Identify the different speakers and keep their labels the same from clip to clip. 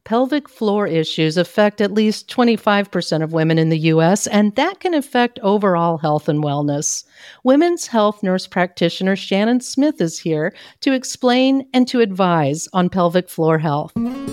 Speaker 1: Pelvic floor issues affect at least 25% of women in the U.S., and that can affect overall health and wellness. Women's health nurse practitioner Shannon Smith is here to explain and to advise on pelvic floor health.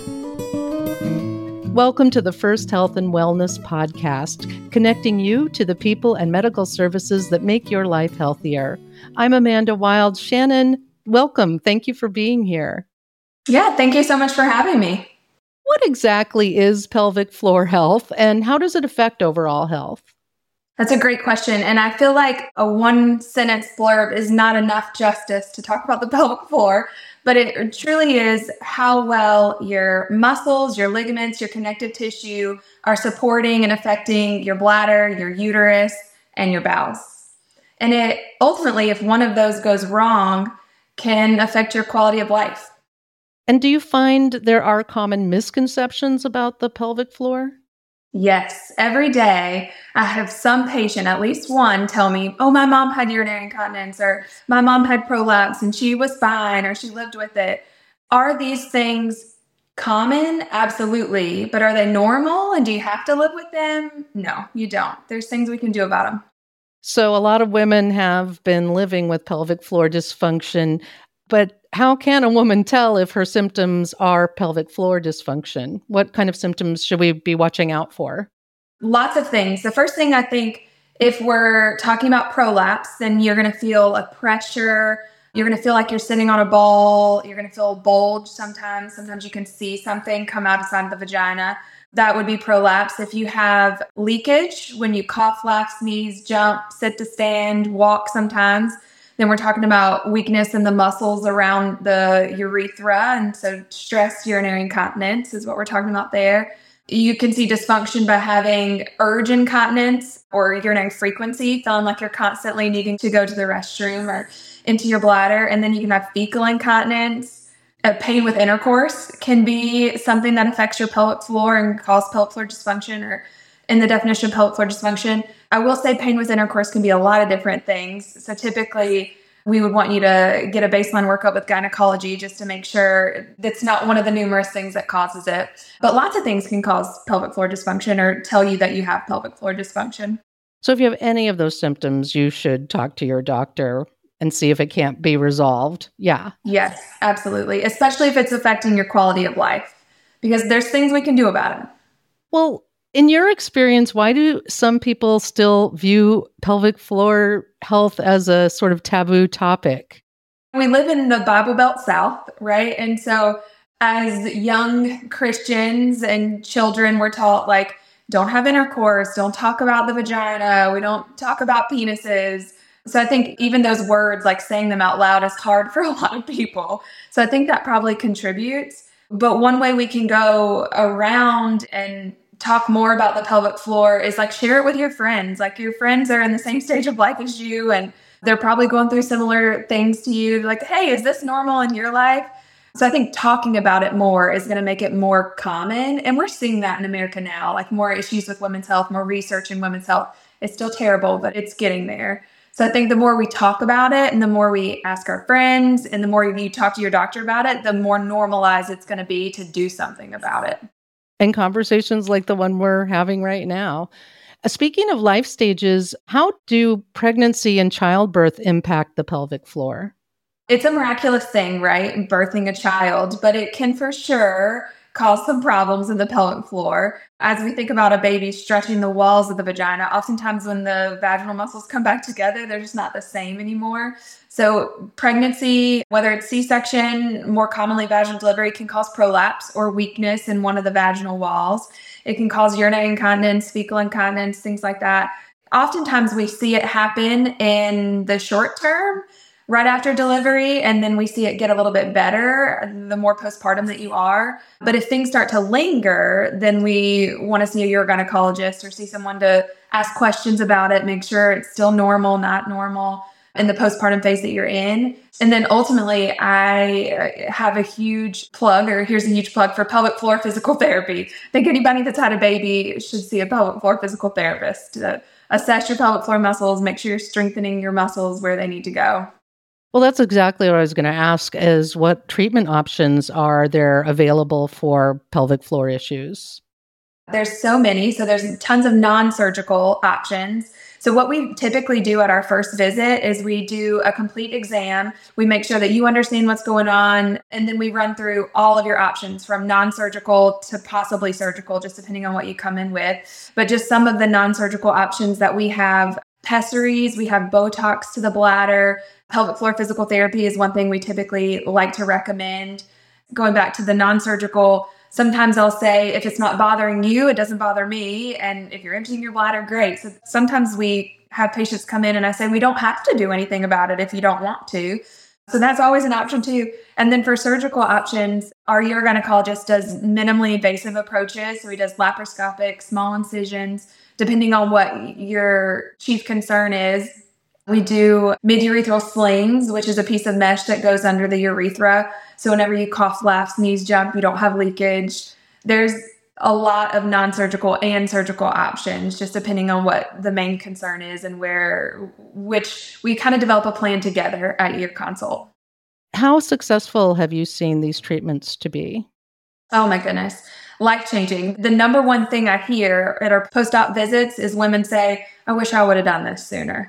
Speaker 1: Welcome to the First Health and Wellness podcast, connecting you to the people and medical services that make your life healthier. I'm Amanda Wild. Shannon, welcome. Thank you for being here.
Speaker 2: Yeah, thank you so much for having me.
Speaker 1: What exactly is pelvic floor health, and how does it affect overall health?
Speaker 2: That's a great question. And I feel like a one-sentence blurb is not enough justice to talk about the pelvic floor, but it truly is how well your muscles, your ligaments, your connective tissue are supporting and affecting your bladder, your uterus, and your bowels. And it ultimately, if one of those goes wrong, can affect your quality of life.
Speaker 1: And do you find there are common misconceptions about the pelvic floor?
Speaker 2: Yes. Every day I have some patient, at least one, tell me, oh, my mom had urinary incontinence, or my mom had prolapse and she was fine, or she lived with it. Are these things common? Absolutely. But are they normal? And do you have to live with them? No, you don't. There's things we can do about them.
Speaker 1: So a lot of women have been living with pelvic floor dysfunction, but how can a woman tell if her symptoms are pelvic floor dysfunction? What kind of symptoms should we be watching out for?
Speaker 2: Lots of things. The first thing, I think, if we're talking about prolapse, then you're going to feel a pressure. You're going to feel like you're sitting on a ball. You're going to feel a bulge sometimes. Sometimes you can see something come outside the vagina. That would be prolapse. If you have leakage, when you cough, laugh, sneeze, jump, sit to stand, walk sometimes, then we're talking about weakness in the muscles around the urethra. And so stress urinary incontinence is what we're talking about there. You can see dysfunction by having urge incontinence or urinary frequency, feeling like you're constantly needing to go to the restroom or into your bladder. And then you can have fecal incontinence. Pain with intercourse can be something that affects your pelvic floor and cause pelvic floor dysfunction, or in the definition of pelvic floor dysfunction. I will say pain with intercourse can be a lot of different things. So typically we would want you to get a baseline workup with gynecology just to make sure that's not one of the numerous things that causes it. But lots of things can cause pelvic floor dysfunction or tell you that you have pelvic floor dysfunction.
Speaker 1: So if you have any of those symptoms, you should talk to your doctor and see if it can't be resolved. Yeah.
Speaker 2: Yes, absolutely. Especially if it's affecting your quality of life, because there's things we can do about it.
Speaker 1: Well, in your experience, why do some people still view pelvic floor health as a sort of taboo topic?
Speaker 2: We live in the Bible Belt South, right? And so as young Christians and children, we're taught, like, don't have intercourse, don't talk about the vagina, we don't talk about penises. So I think even those words, like saying them out loud, is hard for a lot of people. So I think that probably contributes. But one way we can go around and talk more about the pelvic floor is, like, share it with your friends. Like, your friends are in the same stage of life as you, and they're probably going through similar things to you. Like, hey, is this normal in your life? So I think talking about it more is going to make it more common. And we're seeing that in America now, like more issues with women's health, more research in women's health. It's still terrible, but it's getting there. So I think the more we talk about it and the more we ask our friends and the more you talk to your doctor about it, the more normalized it's going to be to do something about it.
Speaker 1: And conversations like the one we're having right now. Speaking of life stages, how do pregnancy and childbirth impact the pelvic floor?
Speaker 2: It's a miraculous thing, right? Birthing a child, but it can for sure cause some problems in the pelvic floor. As we think about a baby stretching the walls of the vagina, oftentimes when the vaginal muscles come back together, they're just not the same anymore. So pregnancy, whether it's C-section, more commonly vaginal delivery, can cause prolapse or weakness in one of the vaginal walls. It can cause urinary incontinence, fecal incontinence, things like that. Oftentimes we see it happen in the short term, right after delivery, and then we see it get a little bit better the more postpartum that you are. But if things start to linger, then we want to see a urogynecologist or see someone to ask questions about it, make sure it's still normal, not normal in the postpartum phase that you're in. And then ultimately, I have a huge plug, or here's a huge plug for pelvic floor physical therapy. I think anybody that's had a baby should see a pelvic floor physical therapist to assess your pelvic floor muscles, make sure you're strengthening your muscles where they need to go.
Speaker 1: Well, that's exactly what I was going to ask is what treatment options are there available for pelvic floor issues?
Speaker 2: There's so many. So there's tons of non-surgical options. So what we typically do at our first visit is we do a complete exam. We make sure that you understand what's going on, and then we run through all of your options from non-surgical to possibly surgical, just depending on what you come in with. But just some of the non-surgical options that we have: pessaries, we have Botox to the bladder. Pelvic floor physical therapy is one thing we typically like to recommend. Going back to the non-surgical, sometimes I'll say, if it's not bothering you, it doesn't bother me. And if you're emptying your bladder, great. So sometimes we have patients come in and I say, we don't have to do anything about it if you don't want to. So that's always an option too. And then for surgical options, our urogynecologist does minimally invasive approaches. So he does laparoscopic, small incisions, depending on what your chief concern is. We do mid-urethral slings, which is a piece of mesh that goes under the urethra. So whenever you cough, laugh, sneeze, jump, you don't have leakage. There's a lot of non-surgical and surgical options, just depending on what the main concern is and which we kind of develop a plan together at your consult.
Speaker 1: How successful have you seen these treatments to be?
Speaker 2: Oh my goodness. Life-changing. The number one thing I hear at our post-op visits is women say, I wish I would have done this sooner.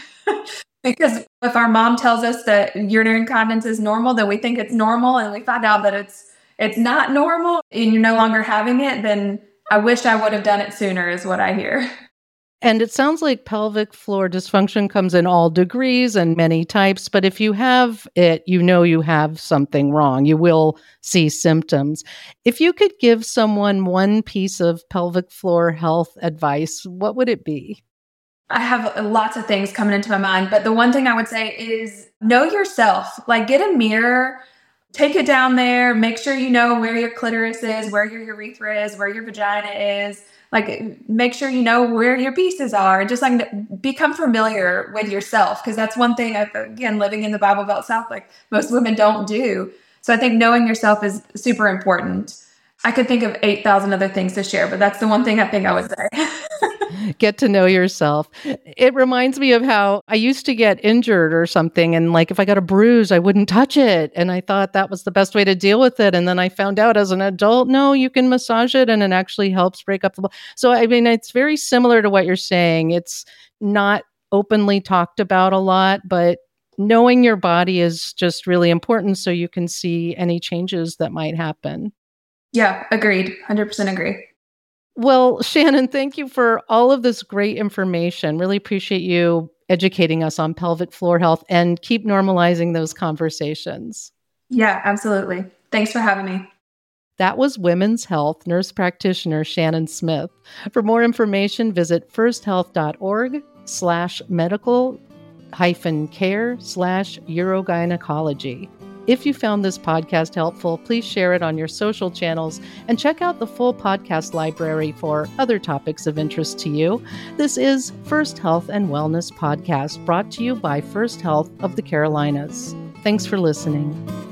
Speaker 2: Because if our mom tells us that urinary incontinence is normal, then we think it's normal, and we find out that it's not normal and you're no longer having it, then I wish I would have done it sooner is what I hear.
Speaker 1: And it sounds like pelvic floor dysfunction comes in all degrees and many types, but if you have it, you know you have something wrong. You will see symptoms. If you could give someone one piece of pelvic floor health advice, what would it be?
Speaker 2: I have lots of things coming into my mind, but the one thing I would say is know yourself. Like, get a mirror, take it down there, make sure you know where your clitoris is, where your urethra is, where your vagina is. Like, make sure you know where your pieces are. Just like become familiar with yourself, because that's one thing, again, living in the Bible Belt South, like most women don't do. So I think knowing yourself is super important. I could think of 8,000 other things to share, but that's the one thing I think I would say.
Speaker 1: Get to know yourself. It reminds me of how I used to get injured or something. And like, if I got a bruise, I wouldn't touch it. And I thought that was the best way to deal with it. And then I found out as an adult, no, you can massage it and it actually helps break up the blood. So, I mean, it's very similar to what you're saying. It's not openly talked about a lot, but knowing your body is just really important so you can see any changes that might happen.
Speaker 2: Yeah, agreed. 100% agree.
Speaker 1: Well, Shannon, thank you for all of this great information. Really appreciate you educating us on pelvic floor health, and keep normalizing those conversations.
Speaker 2: Yeah, absolutely. Thanks for having me.
Speaker 1: That was Women's Health nurse practitioner Shannon Smith. For more information, visit firsthealth.org/medical-care/urogynecology. If you found this podcast helpful, please share it on your social channels and check out the full podcast library for other topics of interest to you. This is First Health and Wellness Podcast, brought to you by First Health of the Carolinas. Thanks for listening.